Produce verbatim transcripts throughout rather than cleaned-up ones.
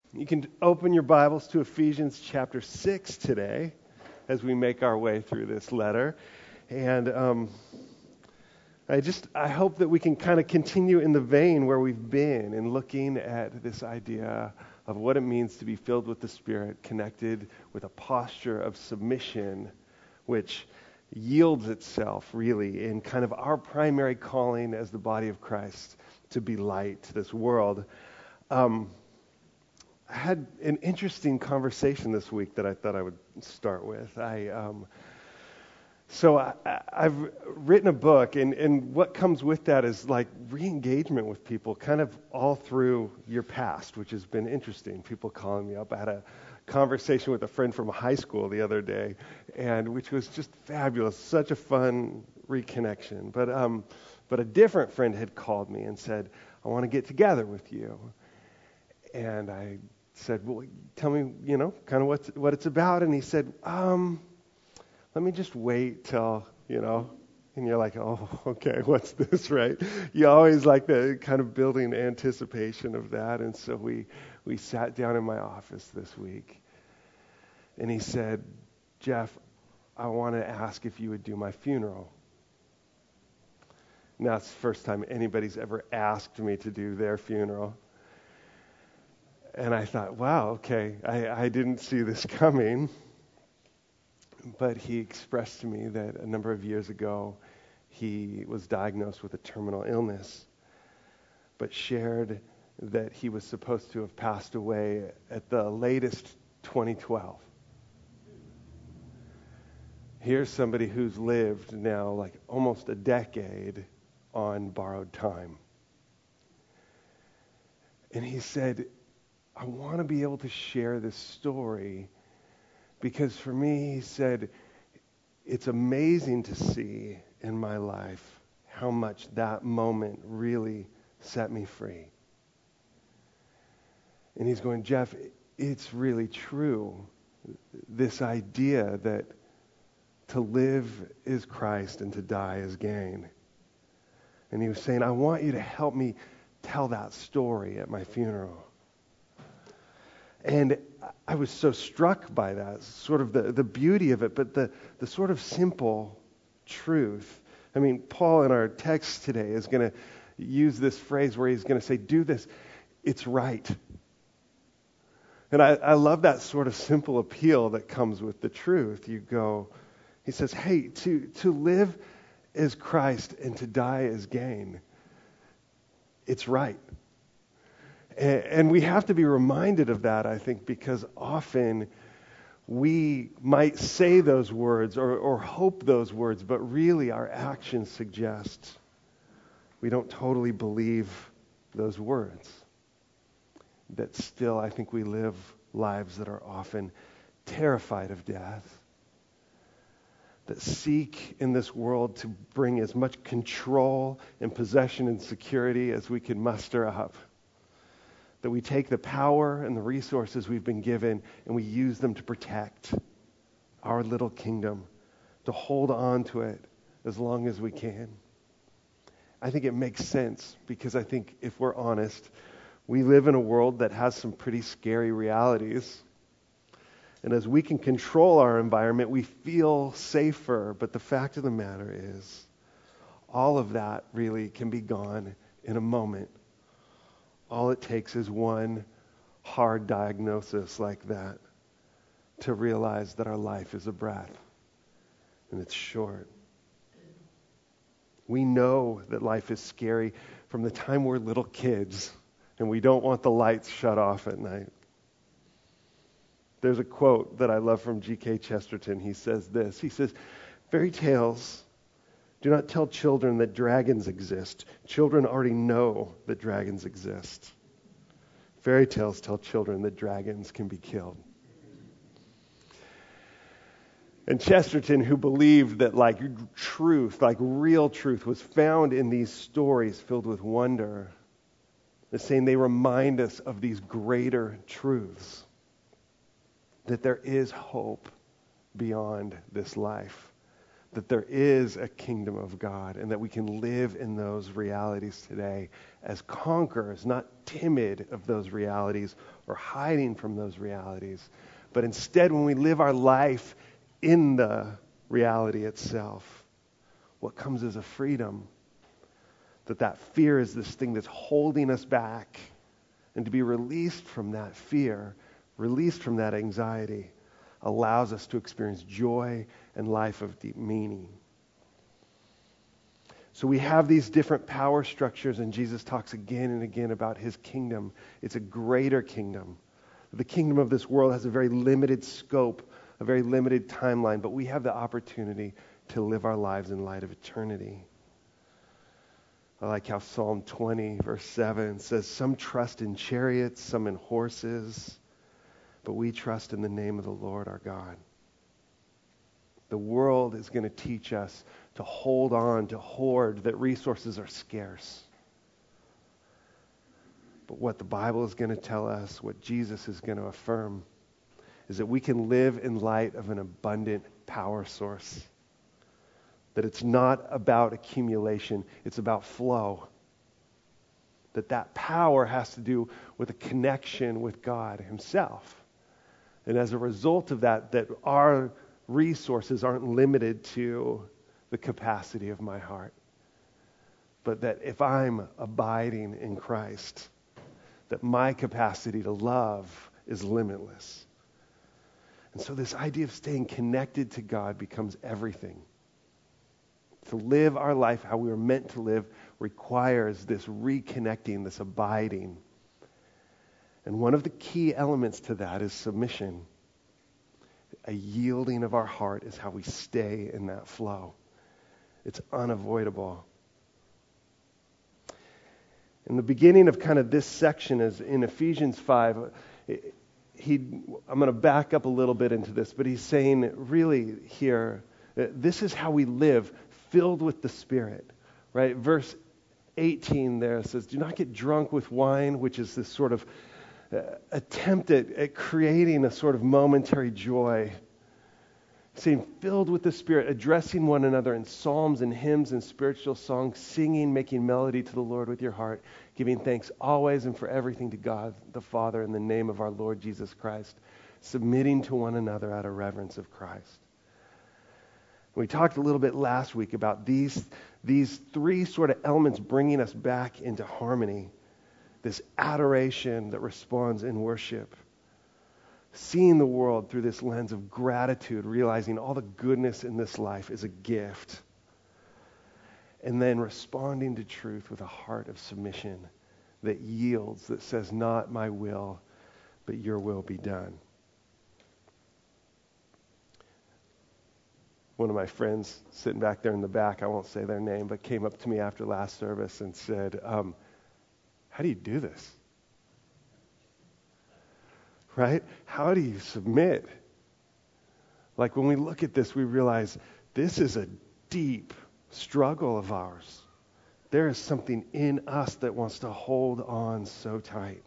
You can open your Bibles to Ephesians chapter six today as we make our way through this letter. And um, I just, I hope that we can kind of continue in the vein where we've been in looking at this idea of what it means to be filled with the Spirit, connected with a posture of submission, which yields itself really in kind of our primary calling as the body of Christ to be light to this world. Um, I had an interesting conversation this week that I thought I would start with. I um, so I, I've written a book, and, and what comes with that is like re-engagement with people, kind of all through your past, which has been interesting. People calling me up. I had a conversation with a friend from high school the other day, and which was just fabulous, such a fun reconnection. But um, but a different friend had called me and said, "I want to get together with you," and I said, well, tell me, you know, kind of what's, what it's about. And he said, um, let me just wait till, you know, and you're like, oh, okay, what's this, right? You always like the kind of building anticipation of that. And so we, we sat down in my office this week, and he said, Jeff, I want to ask if you would do my funeral. Now, it's the first time anybody's ever asked me to do their funeral. And I thought, wow, okay, I, I didn't see this coming. But he expressed to me that a number of years ago, he was diagnosed with a terminal illness, but shared that he was supposed to have passed away at the latest twenty twelve. Here's somebody who's lived now like almost a decade on borrowed time. And he said, I want to be able to share this story because for me, he said, it's amazing to see in my life how much that moment really set me free. And he's going, Jeff, it's really true. This idea that to live is Christ and to die is gain. And he was saying, I want you to help me tell that story at my funeral. And I was so struck by that, sort of the, the beauty of it, but the, the sort of simple truth. I mean, Paul in our text today is going to use this phrase where he's going to say, do this, it's right. And I, I love that sort of simple appeal that comes with the truth. You go, he says, hey, to, to live is Christ and to die is gain. It's right. And we have to be reminded of that, I think, because often we might say those words or, or hope those words, but really our actions suggest we don't totally believe those words. That still, I think we live lives that are often terrified of death, that seek in this world to bring as much control and possession and security as we can muster up. That we take the power and the resources we've been given and we use them to protect our little kingdom, to hold on to it as long as we can. I think it makes sense because I think if we're honest, we live in a world that has some pretty scary realities. And as we can control our environment, we feel safer. But the fact of the matter is, all of that really can be gone in a moment. All it takes is one hard diagnosis like that to realize that our life is a breath and it's short. We know that life is scary from the time we're little kids and we don't want the lights shut off at night. There's a quote that I love from G K Chesterton. He says this. He says, fairy tales do not tell children that dragons exist. Children already know that dragons exist. Fairy tales tell children that dragons can be killed. And Chesterton, who believed that like truth, like real truth, was found in these stories filled with wonder, is saying they remind us of these greater truths. That there is hope beyond this life. that there is a kingdom of God and that we can live in those realities today as conquerors, not timid of those realities or hiding from those realities, but instead when we live our life in the reality itself, what comes is a freedom. That that fear is this thing that's holding us back, and to be released from that fear, released from that anxiety, allows us to experience joy and life of deep meaning. So we have these different power structures, and Jesus talks again and again about his kingdom. It's a greater kingdom. The kingdom of this world has a very limited scope, a very limited timeline, but we have the opportunity to live our lives in light of eternity. I like how Psalm twenty, verse seven says, some trust in chariots, some in horses, but we trust in the name of the Lord our God. The world is going to teach us to hold on, to hoard, that resources are scarce. But what the Bible is going to tell us, what Jesus is going to affirm, is that we can live in light of an abundant power source. That it's not about accumulation, it's about flow. That that power has to do with a connection with God himself. And as a result of that, that our resources aren't limited to the capacity of my heart. But that if I'm abiding in Christ, that my capacity to love is limitless. And so this idea of staying connected to God becomes everything. To live our life how we were meant to live requires this reconnecting, this abiding. And one of the key elements to that is submission. A yielding of our heart is how we stay in that flow. It's unavoidable. In the beginning of kind of this section is in Ephesians five. He, I'm going to back up a little bit into this, but he's saying really here, this is how we live, filled with the Spirit, right? Verse eighteen there says, do not get drunk with wine, which is this sort of uh, attempt at, at creating a sort of momentary joy. Saying, filled with the Spirit, addressing one another in psalms and hymns and spiritual songs, singing, making melody to the Lord with your heart, giving thanks always and for everything to God the Father in the name of our Lord Jesus Christ, submitting to one another out of reverence of Christ. We talked a little bit last week about these, these three sort of elements bringing us back into harmony. This adoration that responds in worship. Seeing the world through this lens of gratitude, realizing all the goodness in this life is a gift. And then responding to truth with a heart of submission that yields, that says, not my will, but your will be done. One of my friends sitting back there in the back, I won't say their name, but came up to me after last service and said, um, how do you do this? Right? How do you submit? Like when we look at this, we realize this is a deep struggle of ours. There is something in us that wants to hold on so tight.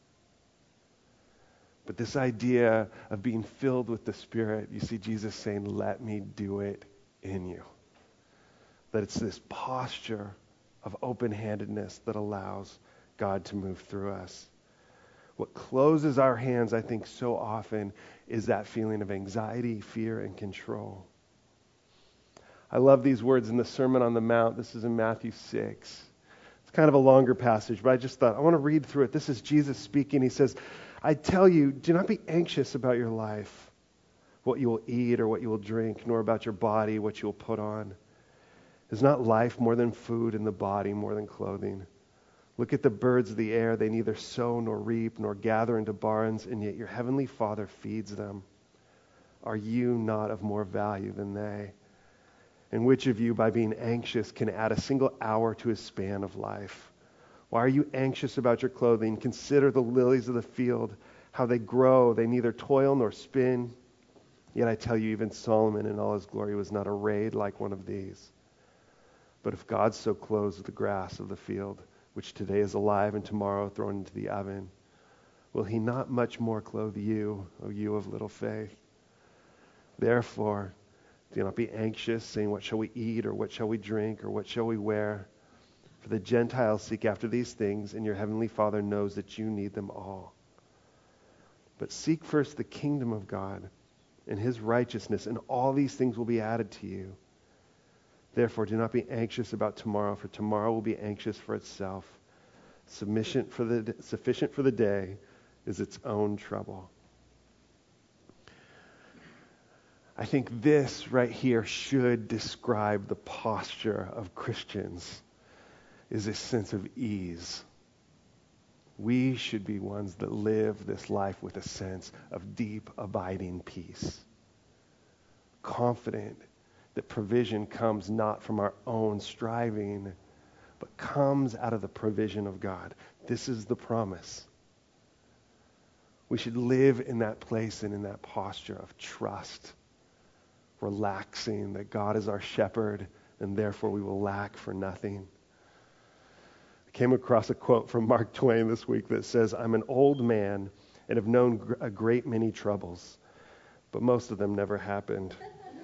But this idea of being filled with the Spirit, you see Jesus saying, let me do it in you. That it's this posture of open-handedness that allows God to move through us. What closes our hands, I think, so often is that feeling of anxiety, fear, and control. I love these words in the Sermon on the Mount. This is in Matthew six. It's kind of a longer passage, but I just thought, I want to read through it. This is Jesus speaking. He says, I tell you, do not be anxious about your life, what you will eat or what you will drink, nor about your body, what you will put on. Is not life more than food, and the body more than clothing? Look at the birds of the air. They neither sow nor reap nor gather into barns, and yet your heavenly Father feeds them. Are you not of more value than they? And which of you, by being anxious, can add a single hour to his span of life? Why are you anxious about your clothing? Consider the lilies of the field, how they grow. They neither toil nor spin. Yet I tell you, even Solomon in all his glory was not arrayed like one of these. But if God so clothes the grass of the field, which today is alive and tomorrow thrown into the oven, will he not much more clothe you, O you of little faith? Therefore, Do not be anxious, saying, what shall we eat, or what shall we drink, or what shall we wear? For the Gentiles seek after these things, and your heavenly Father knows that you need them all. But seek first the kingdom of God and his righteousness, and all these things will be added to you. Therefore, do not be anxious about tomorrow, for tomorrow will be anxious for itself. Sufficient for the, sufficient for the day is its own trouble. I think this right here should describe the posture of Christians, is a sense of ease. We should be ones that live this life with a sense of deep, abiding peace. Confident that provision comes not from our own striving, but comes out of the provision of God. This is the promise. We should live in that place and in that posture of trust, relaxing that God is our shepherd, and therefore we will lack for nothing. I came across a quote from Mark Twain this week that says, I'm an old man and have known gr- a great many troubles, but most of them never happened.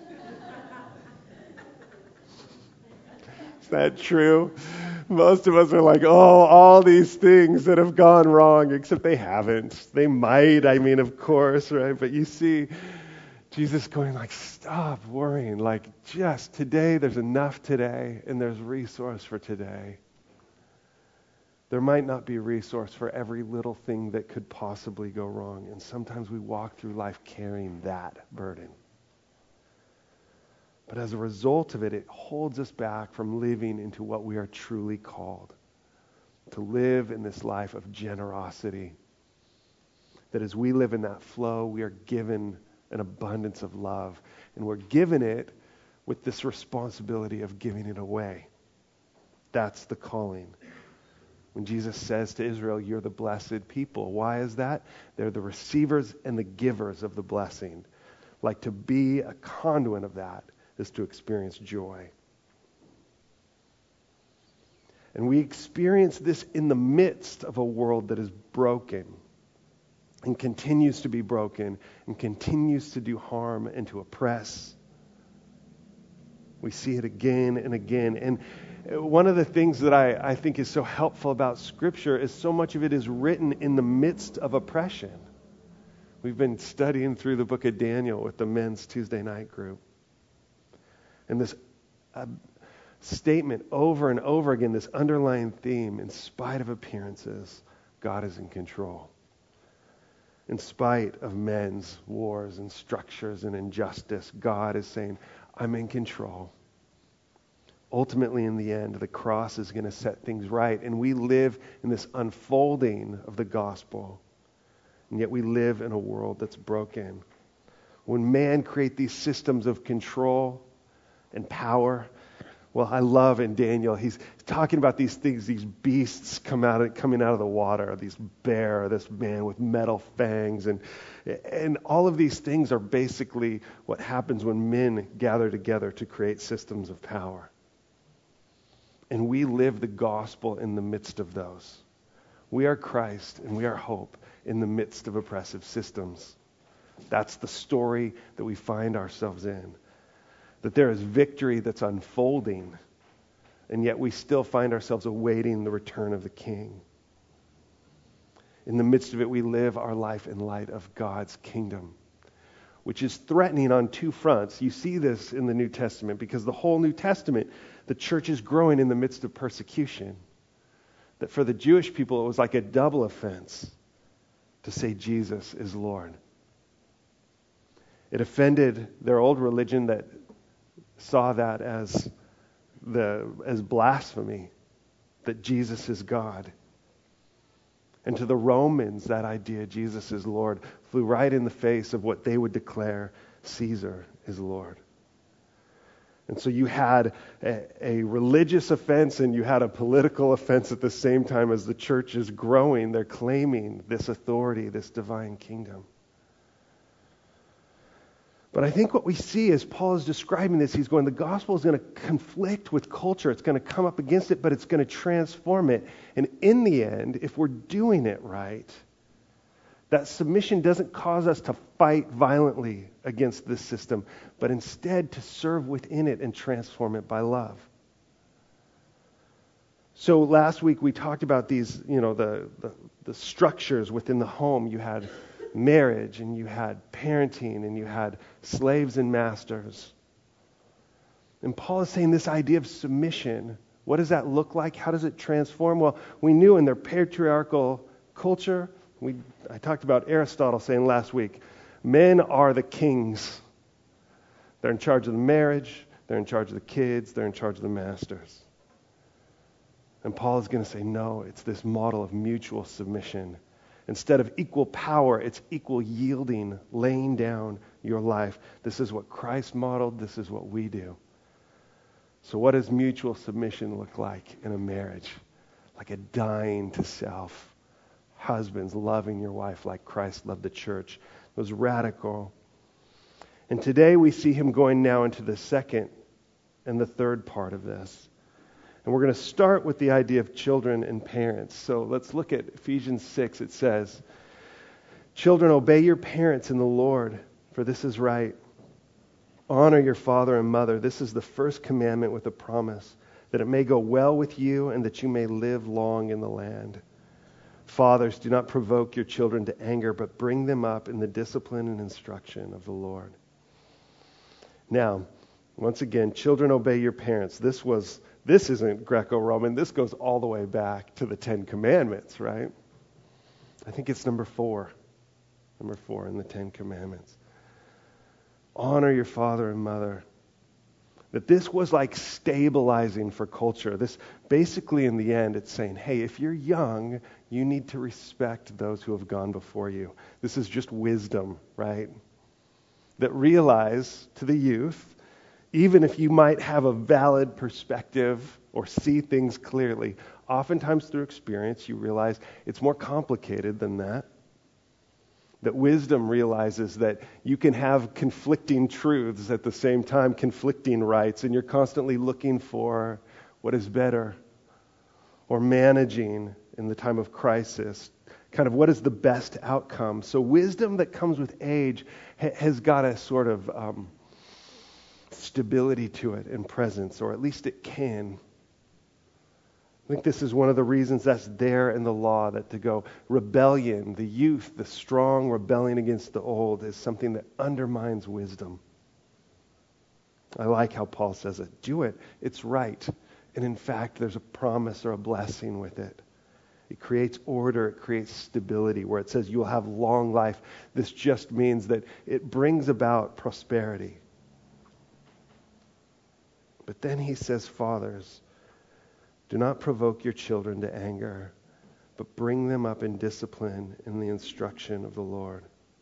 Is that true? Most of us are like, oh, all these things that have gone wrong, except they haven't. They might, I mean, of course, right? But you see Jesus going like, stop worrying. Like, just today, there's enough today, and there's resource for today. There might not be resource for every little thing that could possibly go wrong. And sometimes we walk through life carrying that burden. But as a result of it, it holds us back from living into what we are truly called. To live in this life of generosity. That as we live in that flow, we are given an abundance of love. And we're given it with this responsibility of giving it away. That's the calling. When Jesus says to Israel, you're the blessed people. Why is that? They're the receivers and the givers of the blessing. Like to be a conduit of that is to experience joy. And we experience this in the midst of a world that is broken and continues to be broken and continues to do harm and to oppress. We see it again and again. And one of the things that I, I think is so helpful about Scripture is so much of it is written in the midst of oppression. We've been studying through the book of Daniel with the men's Tuesday night group. And this uh, statement over and over again, this underlying theme, in spite of appearances, God is in control. In spite of men's wars and structures and injustice, God is saying, I'm in control. Ultimately, in the end, the cross is going to set things right. And we live in this unfolding of the gospel. And yet we live in a world that's broken. When man creates these systems of control and power, well, I love in Daniel, he's talking about these things, these beasts come out of, coming out of the water, these bear, this man with metal fangs, and and all of these things are basically what happens when men gather together to create systems of power. And we live the gospel in the midst of those. We are Christ and we are hope in the midst of oppressive systems. That's the story that we find ourselves in. That there is victory that's unfolding, and yet we still find ourselves awaiting the return of the King. In the midst of it, we live our life in light of God's kingdom, which is threatening on two fronts. You see this in the New Testament, because the whole New Testament, the church is growing in the midst of persecution. That for the Jewish people, it was like a double offense to say Jesus is Lord. It offended their old religion that saw that as the as blasphemy, that Jesus is God. And to the Romans, that idea, Jesus is Lord, flew right in the face of what they would declare Caesar is Lord. And so you had a, a religious offense and you had a political offense at the same time. As the church is growing, they're claiming this authority, this divine kingdom. But I think what we see as Paul is describing this, he's going, the gospel is going to conflict with culture. It's going to come up against it, but it's going to transform it. And in the end, if we're doing it right, That submission doesn't cause us to fight violently against this system, but instead to serve within it and transform it by love. So last week we talked about these, you know, the, the, the structures within the home. You had marriage, and you had parenting, and you had slaves and masters. And Paul is saying this idea of submission, what does that look like? How does it transform? Well, we knew in their patriarchal culture, we I talked about Aristotle saying last week, men are the kings. They're in charge of the marriage, they're in charge of the kids, they're in charge of the masters. And Paul is going to say, no, it's this model of mutual submission. Instead of equal power, it's equal yielding, laying down your life. This is what Christ modeled. This is what we do. So what does mutual submission look like in a marriage? Like a dying to self. Husbands loving your wife like Christ loved the church. It was radical. And today we see him going now into the second and the third part of this. And we're going to start with the idea of children and parents. So let's look at Ephesians six. It says, "Children, obey your parents in the Lord, for this is right. Honor your father and mother. This is the first commandment with a promise, that it may go well with you and that you may live long in the land. Fathers, do not provoke your children to anger, but bring them up in the discipline and instruction of the Lord." Now, once again, children, obey your parents. This was This isn't Greco-Roman. This goes all the way back to the Ten Commandments, right? I think it's number four. Number four in the Ten Commandments. Honor your father and mother. That this was like stabilizing for culture. This basically in the end, it's saying, hey, if you're young, you need to respect those who have gone before you. This is just wisdom, right? That realize to the youth, even if you might have a valid perspective or see things clearly, oftentimes through experience you realize it's more complicated than that. That wisdom realizes that you can have conflicting truths at the same time, conflicting rights, and you're constantly looking for what is better, or managing in the time of crisis, kind of what is the best outcome. So wisdom that comes with age ha- has got a sort of um, stability to it and presence, or at least it can. I think this is one of the reasons that's there in the law, that to go rebellion, the youth, the strong rebelling against the old, is something that undermines wisdom. I like how Paul says it. Do it. It's right. And in fact, there's a promise or a blessing with it. It creates order. It creates stability. Where it says you will have long life, this just means that it brings about prosperity. But then he says, fathers, do not provoke your children to anger, but bring them up in discipline in the instruction of the Lord.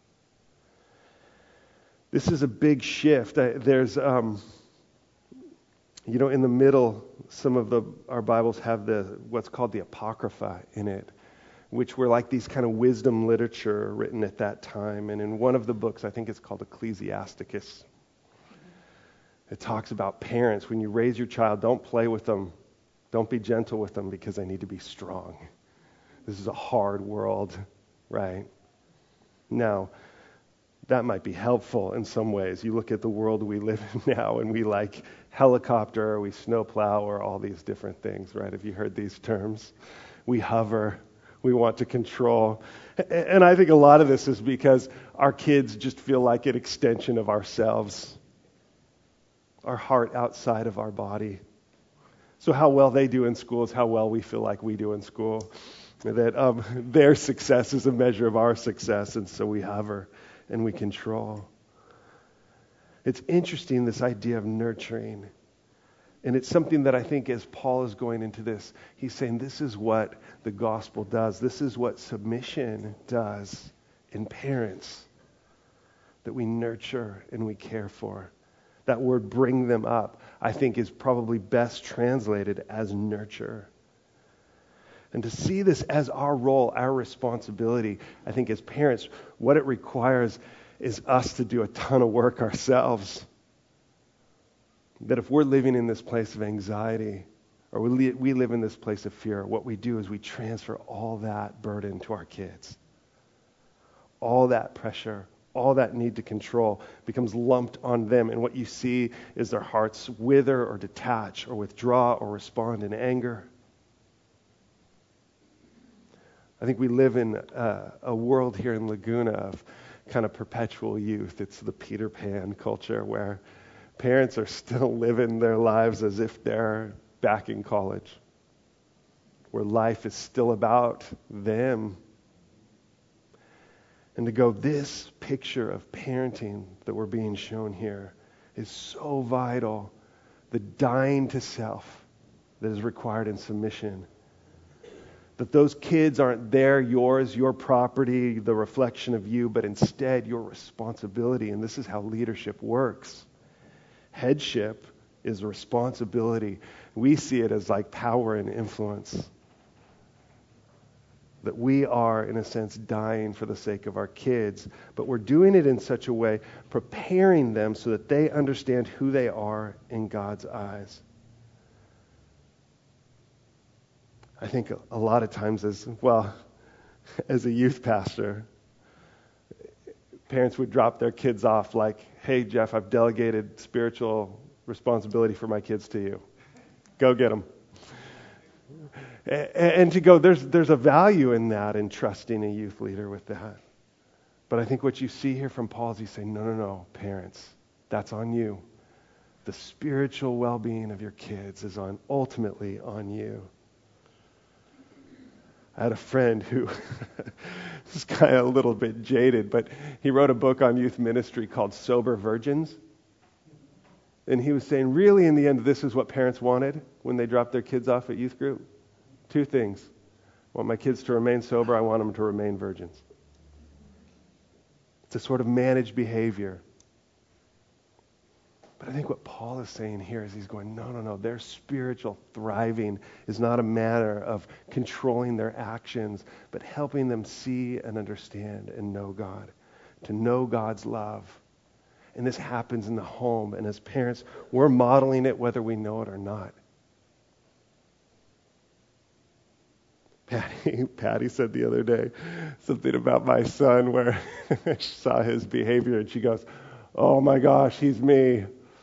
This is a big shift. There's, um, you know, in the middle, some of the our Bibles have the what's called the Apocrypha in it, which were like these kind of wisdom literature written at that time. And in one of the books, I think it's called Ecclesiasticus, it talks about parents. When you raise your child, don't play with them. Don't be gentle with them, because they need to be strong. This is a hard world, right? Now, that might be helpful in some ways. You look at the world we live in now, and we like helicopter, or we snowplow, or all these different things, right? Have you heard these terms? We hover. We want to control. And I think a lot of this is because our kids just feel like an extension of ourselves. Our heart outside of our body. So how well they do in school is how well we feel like we do in school. That um, their success is a measure of our success, and so we hover and we control. It's interesting, this idea of nurturing. And it's something that I think as Paul is going into this, he's saying this is what the gospel does. This is what submission does in parents. That we nurture and we care for. That word bring them up, I think, is probably best translated as nurture. And to see this as our role, our responsibility, I think as parents, what it requires is us to do a ton of work ourselves. That if we're living in this place of anxiety, or we, li- we live in this place of fear, what we do is we transfer all that burden to our kids. all that pressure, all that need to control becomes lumped on them. And what you see is their hearts wither or detach or withdraw or respond in anger. I think we live in a, a world here in Laguna of kind of perpetual youth. It's the Peter Pan culture where parents are still living their lives as if they're back in college, where life is still about them. And to go, this picture of parenting that we're being shown here is so vital. The dying to self that is required in submission. That those kids aren't there, yours, your property, the reflection of you, but instead your responsibility. And this is how leadership works. Headship is responsibility. We see it as like power and influence. That we are, in a sense, dying for the sake of our kids, but we're doing it in such a way, preparing them so that they understand who they are in God's eyes. I think a lot of times as, well, as a youth pastor, parents would drop their kids off like, hey, Jeff, I've delegated spiritual responsibility for my kids to you. Go get them. And to go, there's there's a value in that, in trusting a youth leader with that. But I think what you see here from Paul is he's saying, no, no, no, parents, that's on you. The spiritual well-being of your kids is on ultimately on you. I had a friend who is kind of a little bit jaded, but he wrote a book on youth ministry called Sober Virgins. And he was saying, really, in the end, this is what parents wanted when they dropped their kids off at youth group. Two things. I want my kids to remain sober. I want them to remain virgins. It's a sort of managed behavior. But I think what Paul is saying here is he's going, no, no, no. Their spiritual thriving is not a matter of controlling their actions, but helping them see and understand and know God, to know God's love. And this happens in the home. And as parents, we're modeling it whether we know it or not. Patty, Patty said the other day something about my son where she saw his behavior and she goes, oh my gosh, he's me.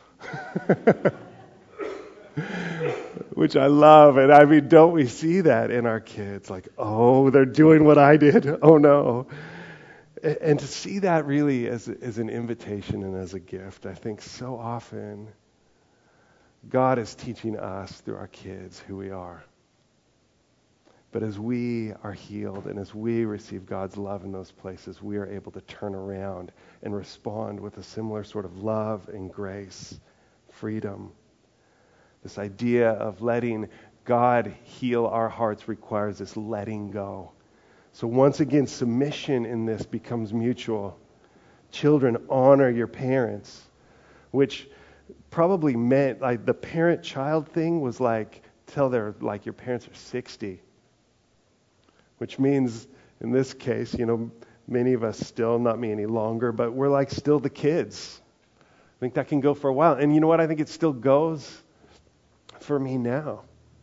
Which I love. And I mean, don't we see that in our kids? Like, oh, they're doing what I did. Oh no. And to see that really as, as an invitation and as a gift, I think so often God is teaching us through our kids who we are. But as we are healed and as we receive God's love in those places, we are able to turn around and respond with a similar sort of love and grace, freedom. This idea of letting God heal our hearts requires this letting go. So once again, submission in this becomes mutual. Children, honor your parents, which probably meant like the parent-child thing was like, till they're like your parents are sixty. Which means, in this case, you know, many of us still, not me any longer, but we're like still the kids. I think that can go for a while. And you know what? I think it still goes for me now.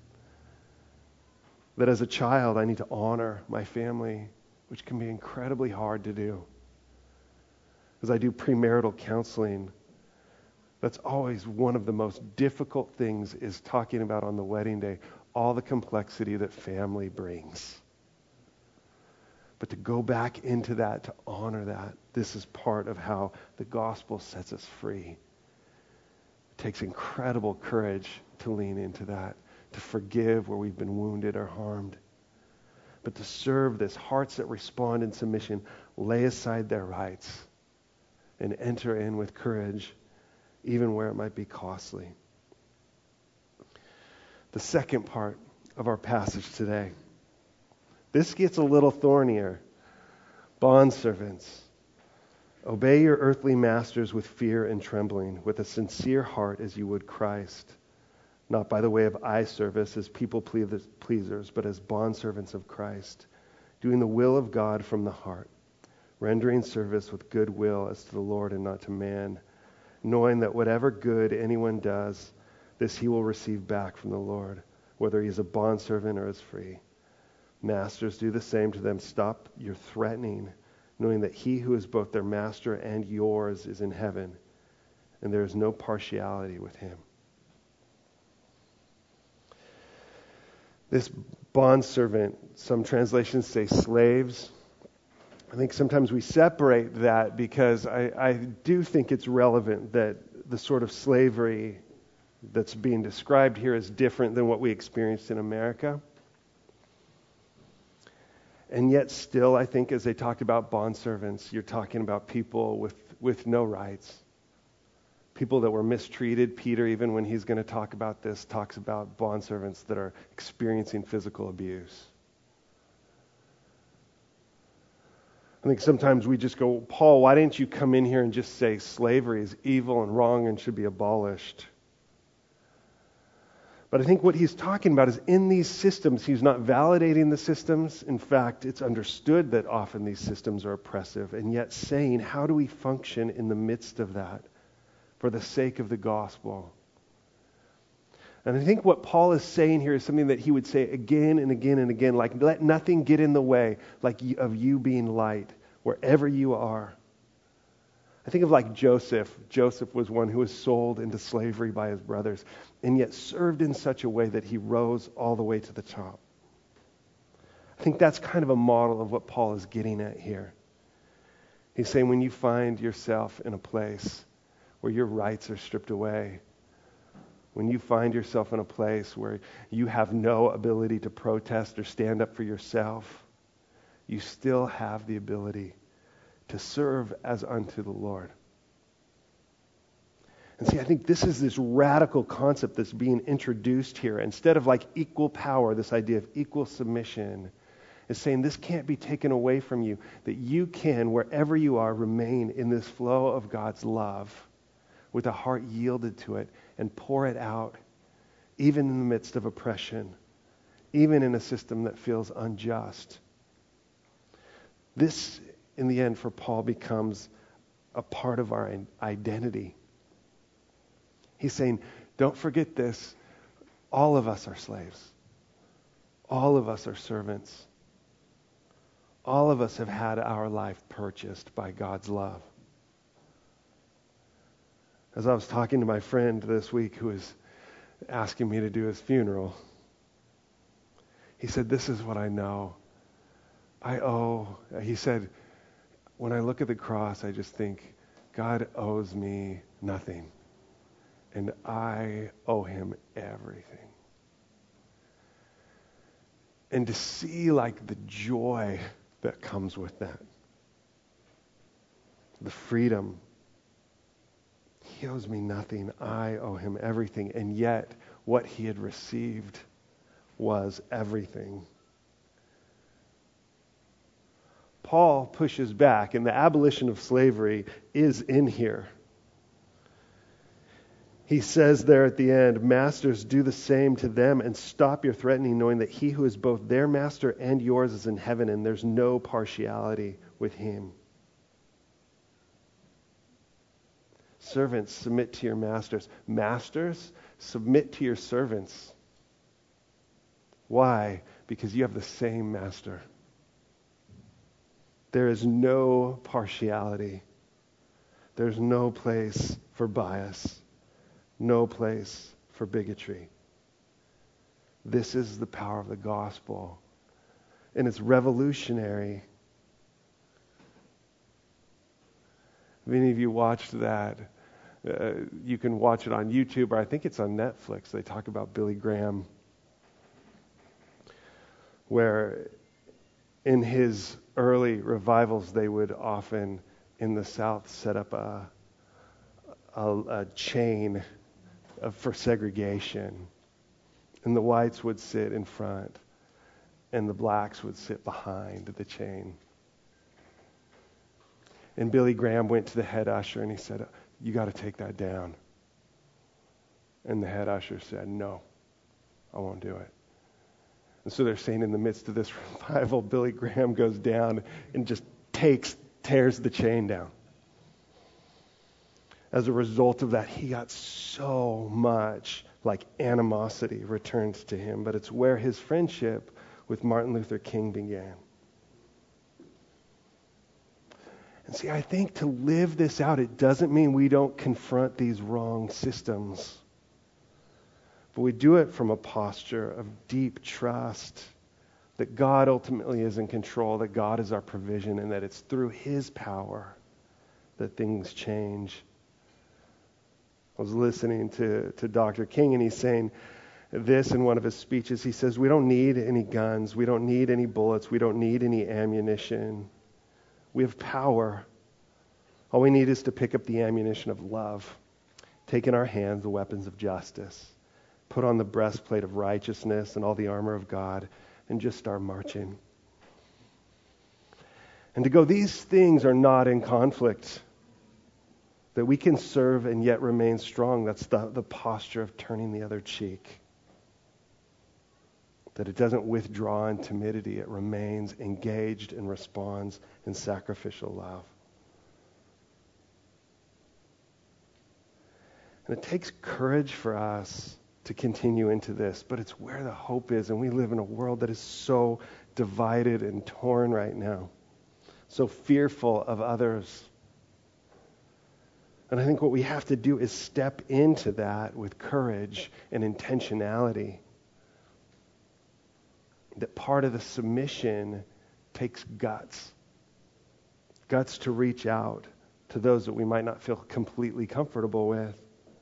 That as a child, I need to honor my family, which can be incredibly hard to do. As I do premarital counseling, that's always one of the most difficult things is talking about on the wedding day, all the complexity that family brings. But to go back into that, to honor that, this is part of how the gospel sets us free. It takes incredible courage to lean into that, to forgive where we've been wounded or harmed. But to serve this, hearts that respond in submission, lay aside their rights and enter in with courage, even where it might be costly. The second part of our passage today. This gets a little thornier. Bondservants, obey your earthly masters with fear and trembling, with a sincere heart as you would Christ, not by the way of eye service as people pleasers, but as bondservants of Christ, doing the will of God from the heart, rendering service with good will as to the Lord and not to man, knowing that whatever good anyone does, this he will receive back from the Lord, whether he is a bondservant or is free. Masters, do the same to them. Stop your threatening. knowing that he who is both their master and yours is in heaven, and there is no partiality with him. This bondservant, some translations say slaves. I think sometimes we separate that because I, I do think it's relevant that the sort of slavery that's being described here is different than what we experienced in America. And yet still, I think as they talked about bondservants, you're talking about people with, with no rights. People that were mistreated. Peter, even when he's going to talk about this, talks about bondservants that are experiencing physical abuse. I think sometimes we just go, Paul, why didn't you come in here and just say slavery is evil and wrong and should be abolished? But I think what he's talking about is in these systems, he's not validating the systems. In fact, it's understood that often these systems are oppressive, and yet saying, how do we function in the midst of that for the sake of the gospel? And I think what Paul is saying here is something that he would say again and again and again, like let nothing get in the way like of you being light wherever you are. I think of like Joseph. Joseph was one who was sold into slavery by his brothers and yet served in such a way that he rose all the way to the top. I think that's kind of a model of what Paul is getting at here. He's saying when you find yourself in a place where your rights are stripped away, when you find yourself in a place where you have no ability to protest or stand up for yourself, you still have the ability to serve as unto the Lord. And see, I think this is this radical concept that's being introduced here. Instead of like equal power, this idea of equal submission is saying this can't be taken away from you, that you can, wherever you are, remain in this flow of God's love with a heart yielded to it and pour it out, even in the midst of oppression, even in a system that feels unjust. This, in the end, for Paul, becomes a part of our identity. He's saying, don't forget this. All of us are slaves. All of us are servants. All of us have had our life purchased by God's love. As I was talking to my friend this week who was asking me to do his funeral, he said, this is what I know. I owe, he said, when I look at the cross, I just think, God owes me nothing. And I owe him everything. And to see like the joy that comes with that. The freedom. He owes me nothing. I owe him everything. And yet, what he had received was everything. Paul pushes back, and the abolition of slavery is in here. He says there at the end, masters, do the same to them and stop your threatening, knowing that he who is both their master and yours is in heaven, and there's no partiality with him. Servants, submit to your masters. Masters, submit to your servants. Why? Because you have the same master. There is no partiality. There's no place for bias. No place for bigotry. This is the power of the gospel. And it's revolutionary. If any of you watched that, uh, you can watch it on YouTube, or I think it's on Netflix. They talk about Billy Graham, where in his early revivals, they would often, in the South, set up a, a, a chain of, for segregation. And the whites would sit in front, and the blacks would sit behind the chain. And Billy Graham went to the head usher and he said, you got to take that down. And the head usher said, no, I won't do it. And so they're saying in the midst of this revival, Billy Graham goes down and just takes, tears the chain down. As a result of that, he got so much like animosity returned to him. But it's where his friendship with Martin Luther King began. And see, I think to live this out, it doesn't mean we don't confront these wrong systems. But we do it from a posture of deep trust that God ultimately is in control, that God is our provision, and that it's through His power that things change. I was listening to, to Doctor King, and he's saying this in one of his speeches. He says, we don't need any guns. We don't need any bullets. We don't need any ammunition. We have power. All we need is to pick up the ammunition of love, take in our hands the weapons of justice, put on the breastplate of righteousness and all the armor of God, and just start marching. And to go, these things are not in conflict. That we can serve and yet remain strong. That's the, the posture of turning the other cheek. That it doesn't withdraw in timidity. It remains engaged and responds in sacrificial love. And it takes courage for us to continue into this, but it's where the hope is, and we live in a world that is so divided and torn right now, so fearful of others. And I think what we have to do is step into that with courage and intentionality. That part of the submission takes guts. Guts to reach out to those that we might not feel completely comfortable with.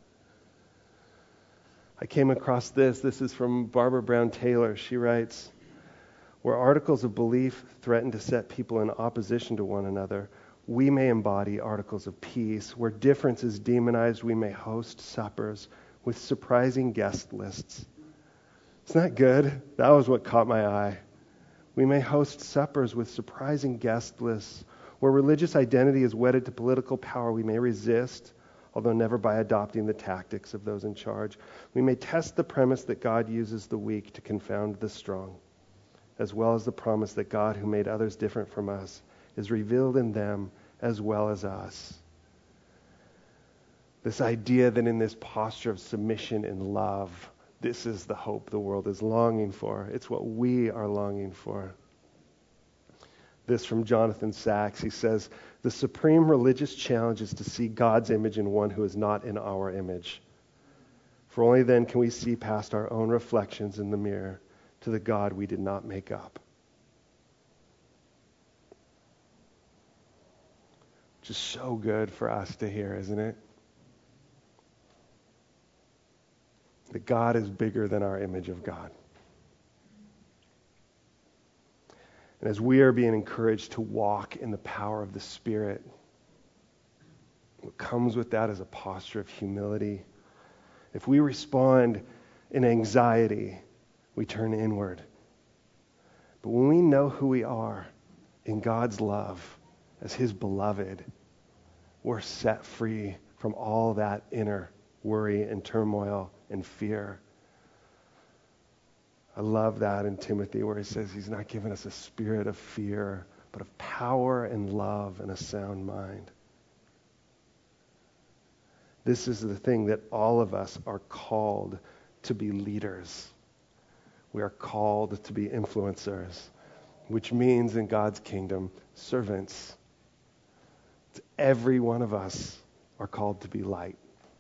I came across this. This is from Barbara Brown Taylor. She writes, where articles of belief threaten to set people in opposition to one another, we may embody articles of peace. Where difference is demonized, we may host suppers with surprising guest lists. Isn't that good? That was what caught my eye. We may host suppers with surprising guest lists. Where religious identity is wedded to political power, we may resist, although never by adopting the tactics of those in charge. We may test the premise that God uses the weak to confound the strong, as well as the promise that God, who made others different from us, is revealed in them as well as us. This idea that in this posture of submission and love, this is the hope the world is longing for. It's what we are longing for. This from Jonathan Sacks. He says, the supreme religious challenge is to see God's image in one who is not in our image. For only then can we see past our own reflections in the mirror to the God we did not make up. Which is so good for us to hear, isn't it? That God is bigger than our image of God. And as we are being encouraged to walk in the power of the Spirit, what comes with that is a posture of humility. If we respond in anxiety, we turn inward. But when we know who we are in God's love as His beloved, we're set free from all that inner worry and turmoil and fear. I love that in Timothy where he says He's not given us a spirit of fear, but of power and love and a sound mind. This is the thing that all of us are called to be leaders. We are called to be influencers, which means in God's kingdom, servants. Every one of us are called to be light.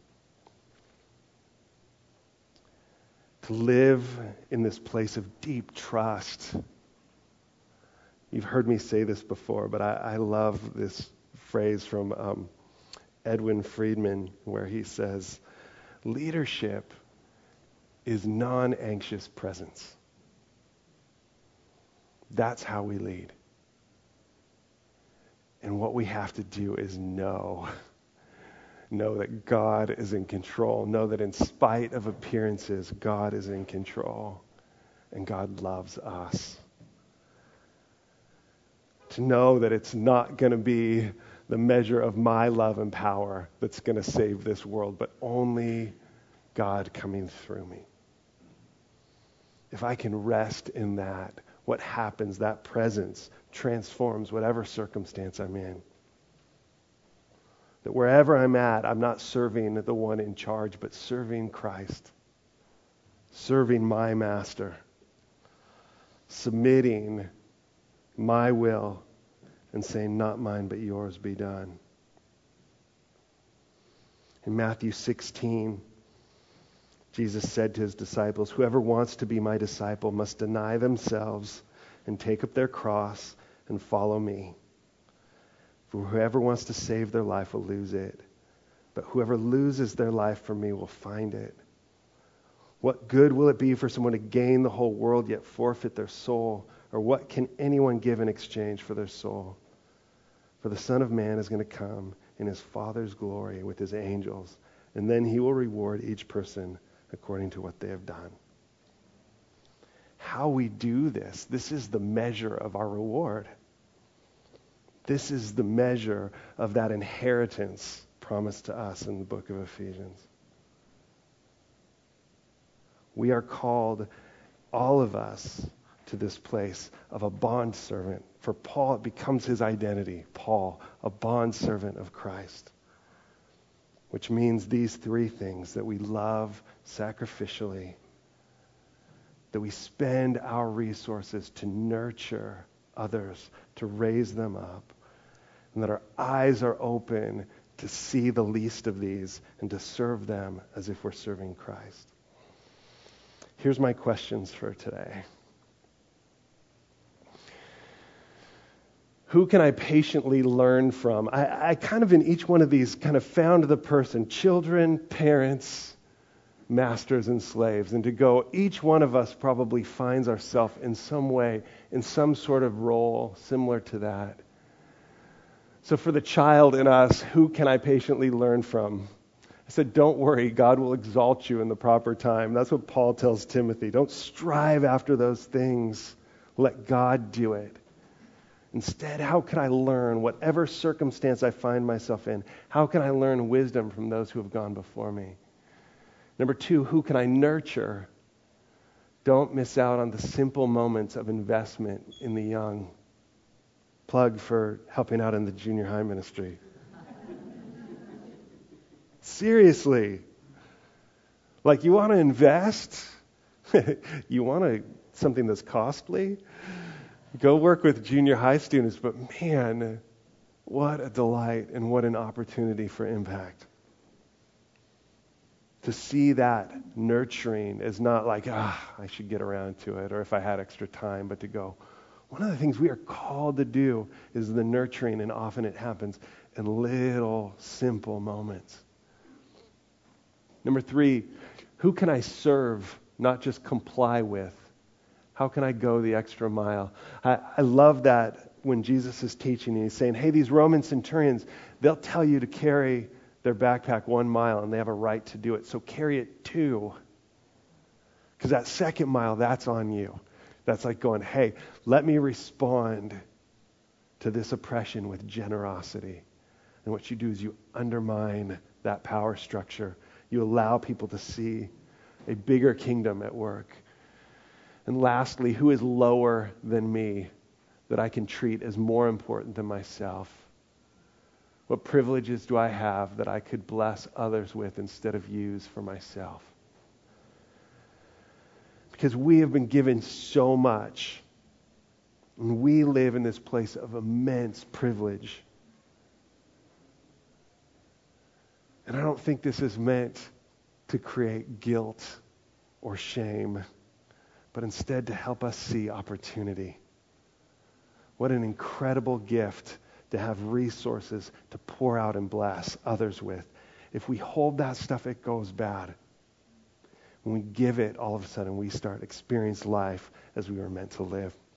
To live in this place of deep trust. You've heard me say this before, but I, I love this phrase from um, Edwin Friedman where he says, leadership is non-anxious presence. That's how we lead. And what we have to do is know. Know that God is in control. Know that in spite of appearances, God is in control. And God loves us. To know that it's not going to be the measure of my love and power that's going to save this world, but only God coming through me. If I can rest in that, what happens, that presence transforms whatever circumstance I'm in. That wherever I'm at, I'm not serving the one in charge, but serving Christ. Serving my master. Submitting my will and saying, not mine, but yours be done. In Matthew sixteen, Jesus said to his disciples, whoever wants to be my disciple must deny themselves and take up their cross and follow me. For whoever wants to save their life will lose it, but whoever loses their life for me will find it. What good will it be for someone to gain the whole world yet forfeit their soul? Or what can anyone give in exchange for their soul? For the Son of Man is going to come in his Father's glory with his angels, and then he will reward each person according to what they have done. How we do this, this is the measure of our reward. This is the measure of that inheritance promised to us in the book of Ephesians. We are called, all of us, to this place of a bondservant. For Paul, it becomes his identity. Paul, a bondservant of Christ. Which means these three things: that we love sacrificially, that we spend our resources to nurture others, to raise them up, and that our eyes are open to see the least of these and to serve them as if we're serving Christ. Here's my questions for today. Who can I patiently learn from? I, I kind of in each one of these kind of found the person, children, parents, masters, and slaves. And to go, each one of us probably finds ourselves in some way, in some sort of role similar to that. So for the child in us, who can I patiently learn from? I said, don't worry, God will exalt you in the proper time. That's what Paul tells Timothy. Don't strive after those things. Let God do it. Instead, how can I learn, whatever circumstance I find myself in, how can I learn wisdom from those who have gone before me? Number two, who can I nurture? Don't miss out on the simple moments of investment in the young. Plug for helping out in the junior high ministry. Seriously. Like, you want to invest? You want to, something that's costly? Go work with junior high students, but man, what a delight and what an opportunity for impact. To see that nurturing is not like, ah, I should get around to it, or if I had extra time, but to go, one of the things we are called to do is the nurturing, and often it happens in little, simple moments. Number three, who can I serve, not just comply with? How can I go the extra mile? I, I love that when Jesus is teaching and he's saying, hey, these Roman centurions, they'll tell you to carry their backpack one mile and they have a right to do it. So carry it two. Because that second mile, that's on you. That's like going, hey, let me respond to this oppression with generosity. And what you do is you undermine that power structure. You allow people to see a bigger kingdom at work. And lastly, who is lower than me that I can treat as more important than myself? What privileges do I have that I could bless others with instead of use for myself? Because we have been given so much. And we live in this place of immense privilege. And I don't think this is meant to create guilt or shame, but instead to help us see opportunity. What an incredible gift to have resources to pour out and bless others with. If we hold that stuff, it goes bad. When we give it, all of a sudden we start experience life as we were meant to live.